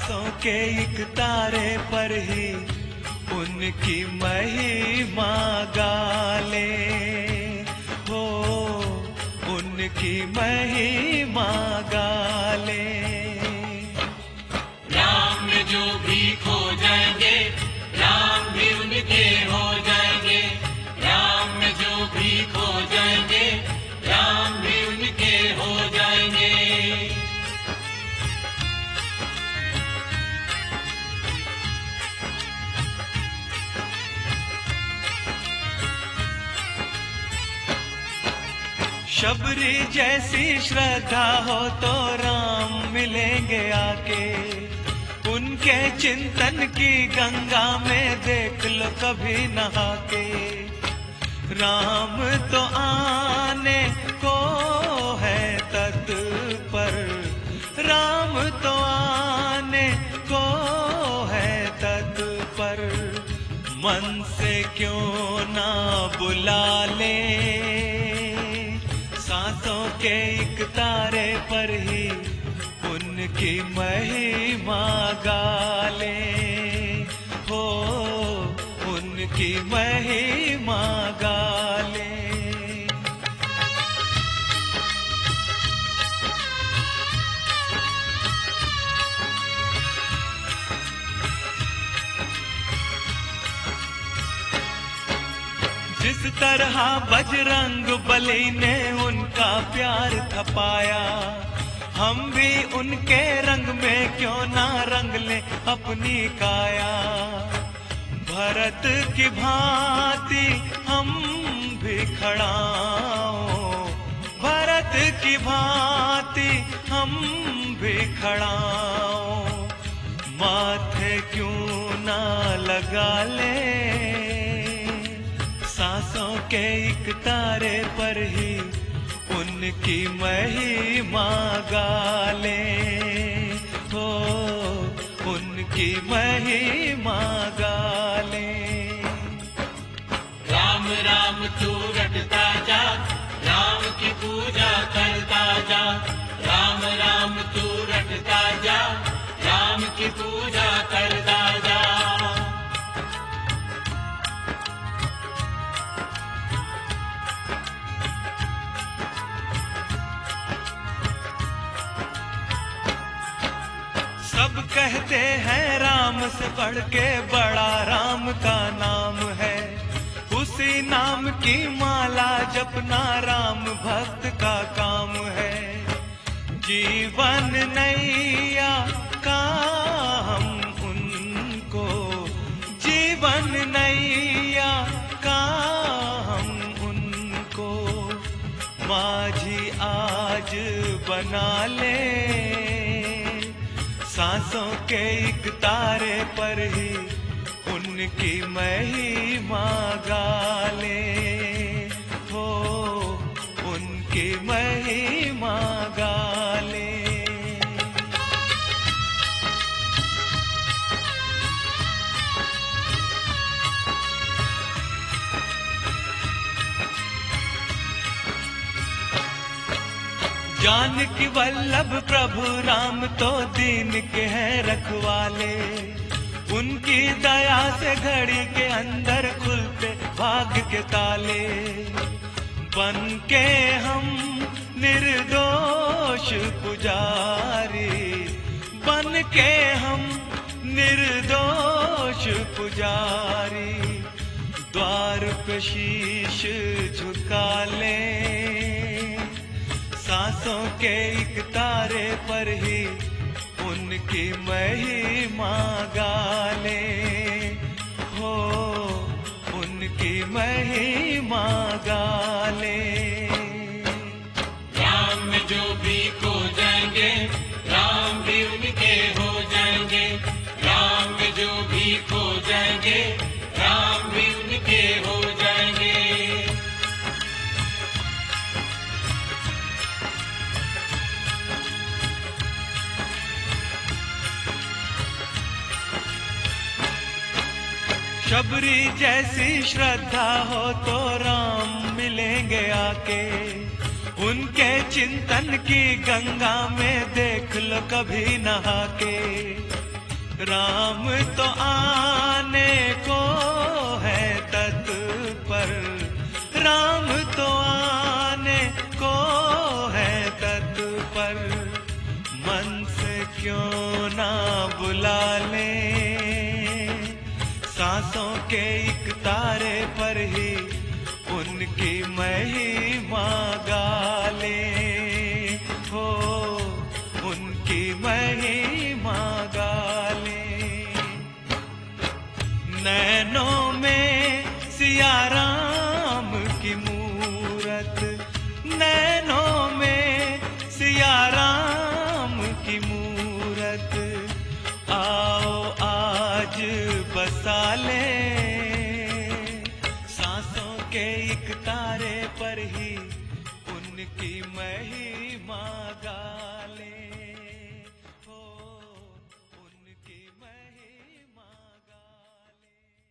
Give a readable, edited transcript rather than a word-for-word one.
सांसों के एक तारे पर ही उनकी महिमा गाले हो, उनकी महिमा गाले। राम में जो भी खो जाएंगे, राम भी उनके हो जाएंगे। राम में जो भी खो जाएंगे, राम भी उनके हो जाएंगे। शबरी जैसी श्रद्धा हो तो राम मिलेंगे आके, उनके चिंतन की गंगा में देख लो कभी नहा के। राम तो आने को है तत्पर, राम तो आने को है तत्पर, मन से क्यों ना बुला ले। सांसों के एक तारे पर ही उनकी महिमा गाले हो, उनकी महिमा गाले। जिस तरह बजरंग बली ने उनका प्यार थपाया, हम भी उनके रंग में क्यों ना रंग ले अपनी काया। भरत की भांति हम भी खड़ा हो, भरत की भांति हम भी खड़ा हो, माथे क्यों ना लगा ले। सांसों के एक तारे पर ही उनकी महिमा गाले हो, उनकी महिमा गाले। राम राम तू रटता जा, राम की पूजा करता जा। राम राम तू रटता जा, राम की पूजा करता जा। सब कहते हैं राम से बढ़ के बड़ा राम का नाम है, उसी नाम की माला जपना राम भक्त का काम है। जीवन नैया का हम उनको, जीवन नैया का हम उनको, माझी आज बना ले। सांसों के एक तारे पर ही उनकी महिमा गाले हो, उनकी महिमा गाले। जानकी वल्लभ प्रभु राम तो दीन के हैं रखवाले, उनकी दया से घड़ी के अंदर खुलते भाग्य के ताले। बन के हम निर्दोष पुजारी, बन के हम निर्दोष पुजारी, द्वार पे शीश झुका ले। सांसों के एक तारे पर ही उनकी महिमा गाले हो, उनकी महिमा गाले। राम में जो भी खो जाएंगे, राम भी उनके हो जाएंगे। राम में जो भी खो जाएंगे, राम भी उनके हो जाएंगे। शबरी जैसी श्रद्धा हो तो राम मिलेंगे आके, उनके चिंतन की गंगा में देख लो कभी नहा के। राम तो आने को है तत्पर, राम तो आने को है तत्पर, मन से क्यों ना बुला ले, सांसों के एक तारे पर ही उनकी महिमा गा ले, हो उनकी महिमा गा ले। नैनों में सिया राम की मूरत, नैनों में सिया राम की मूरत, आओ आज बसा ले, सांसों के एक तारे पर ही